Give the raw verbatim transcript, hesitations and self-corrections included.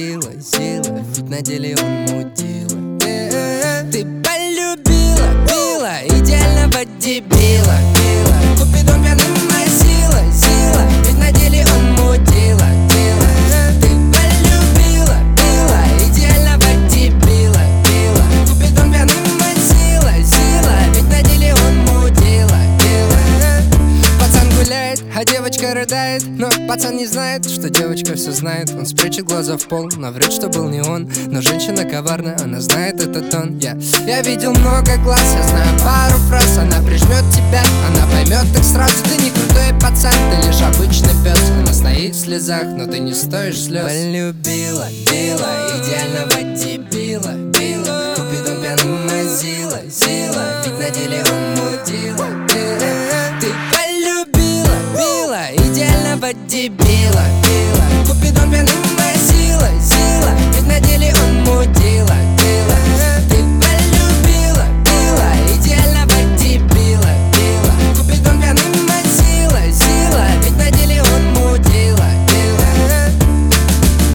Зила, Зила, ведь на деле он мудила. Ты полюбила, била идеального дебила, била. Купидон пьяным мазила, Зила, ведь на деле он мудила, дила. Ты полюбила, била идеального дебила, била. Купидон пьяным мазила, Зила, ведь на деле он мудила, дила. Пацан гуляет, а девочка рыдает, но пацан не знает, что девочка все знает. Он спрячет глаза в пол, но врет, что был не он. Но женщина коварна, она знает этот тон. Я, я видел много глаз, я знаю пару фраз. Она прижмет тебя, она поймет так сразу. Ты не крутой пацан, ты лишь обычный пес. Она стоит в слезах, но ты не стоишь слез. Полюбила, била идеального дебила, била. Купидон пьяным мазила, Зила, ведь на деле он мудила, била. Ты полюбила, била идеального дебила, била.